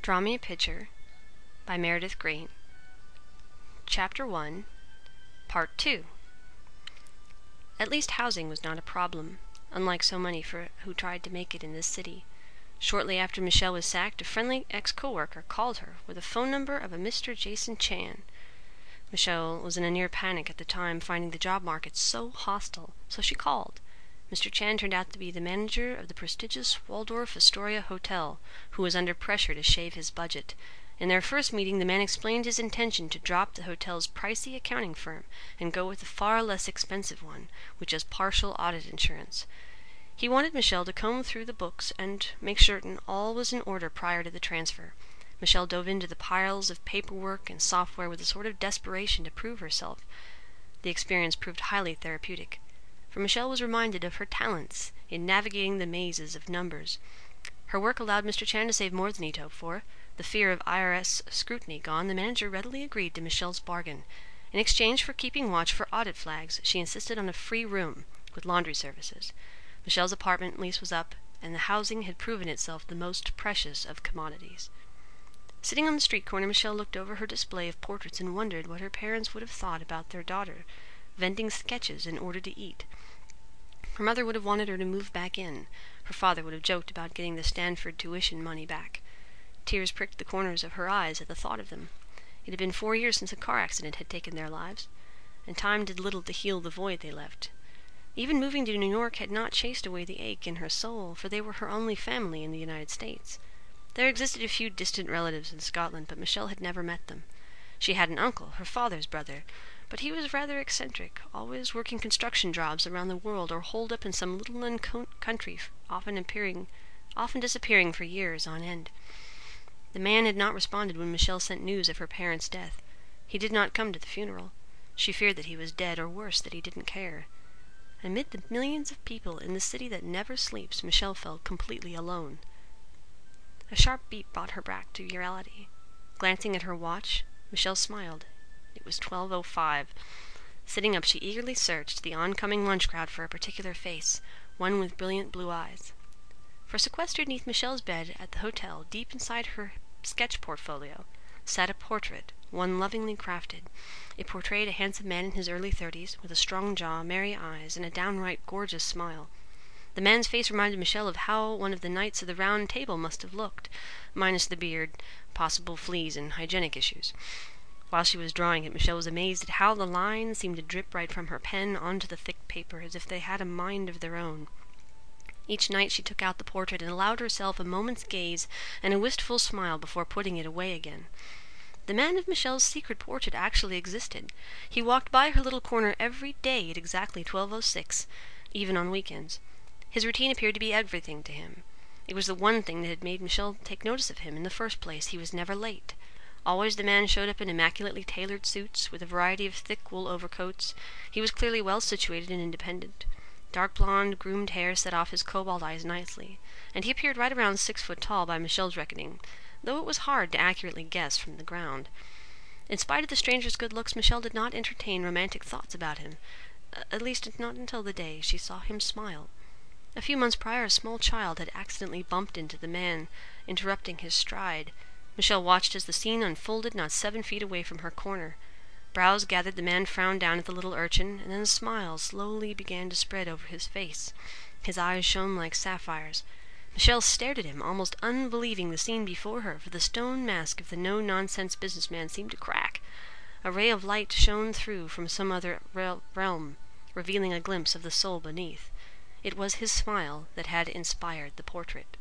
Draw Me a Picture by Meredith Green. Chapter 1, Part 2. At least housing was not a problem, unlike so many who tried to make it in this city. Shortly after Michelle was sacked, a friendly ex-coworker called her with a phone number of a Mr. Jason Chan. Michelle was in a near panic at the time, finding the job market so hostile, so she called. Mr. Chan turned out to be the manager of the prestigious Waldorf Astoria Hotel, who was under pressure to shave his budget. In their first meeting, the man explained his intention to drop the hotel's pricey accounting firm and go with a far less expensive one, which has partial audit insurance. He wanted Michelle to comb through the books and make certain all was in order prior to the transfer. Michelle dove into the piles of paperwork and software with a sort of desperation to prove herself. The experience proved highly therapeutic, for Michelle was reminded of her talents in navigating the mazes of numbers. Her work allowed Mr. Chan to save more than he'd hoped for. The fear of IRS scrutiny gone, the manager readily agreed to Michelle's bargain. In exchange for keeping watch for audit flags, she insisted on a free room with laundry services. Michelle's apartment lease was up, and the housing had proven itself the most precious of commodities. Sitting on the street corner, Michelle looked over her display of portraits and wondered what her parents would have thought about their daughter venting sketches in order to eat. Her mother would have wanted her to move back in. Her father would have joked about getting the Stanford tuition money back. Tears pricked the corners of her eyes at the thought of them. It had been 4 years since a car accident had taken their lives, and time did little to heal the void they left. Even moving to New York had not chased away the ache in her soul, for they were her only family in the United States. There existed a few distant relatives in Scotland, but Michelle had never met them. She had an uncle, her father's brother, but he was rather eccentric, always working construction jobs around the world or holed up in some little country, often disappearing for years on end. The man had not responded when Michelle sent news of her parents' death. He did not come to the funeral. She feared that he was dead, or worse, that he didn't care. Amid the millions of people in the city that never sleeps, Michelle felt completely alone. A sharp beat brought her back to reality. Glancing at her watch, Michelle smiled. It was 12:05. Sitting up, she eagerly searched the oncoming lunch crowd for a particular face, one with brilliant blue eyes. For sequestered neath Michelle's bed at the hotel, deep inside her sketch portfolio, sat a portrait, one lovingly crafted. It portrayed a handsome man in his early 30s, with a strong jaw, merry eyes, and a downright gorgeous smile. The man's face reminded Michelle of how one of the Knights of the Round Table must have looked, minus the beard, possible fleas, and hygienic issues. While she was drawing it, Michelle was amazed at how the lines seemed to drip right from her pen onto the thick paper, as if they had a mind of their own. Each night she took out the portrait and allowed herself a moment's gaze and a wistful smile before putting it away again. The man of Michelle's secret portrait actually existed. He walked by her little corner every day at exactly 12:06, even on weekends. His routine appeared to be everything to him. It was the one thing that had made Michelle take notice of him in the first place. He was never late. Always the man showed up in immaculately tailored suits with a variety of thick wool overcoats. He was clearly well situated and independent. Dark blonde, groomed hair set off his cobalt eyes nicely, and he appeared right around 6 foot tall by Michelle's reckoning, though it was hard to accurately guess from the ground. In spite of the stranger's good looks, Michelle did not entertain romantic thoughts about him, at least not until the day she saw him smile. A few months prior, a small child had accidentally bumped into the man, interrupting his stride. Michelle watched as the scene unfolded not 7 feet away from her corner. Brows gathered, the man frowned down at the little urchin, and then a smile slowly began to spread over his face. His eyes shone like sapphires. Michelle stared at him, almost unbelieving the scene before her, for the stone mask of the no-nonsense businessman seemed to crack. A ray of light shone through from some other realm, revealing a glimpse of the soul beneath. It was his smile that had inspired the portrait.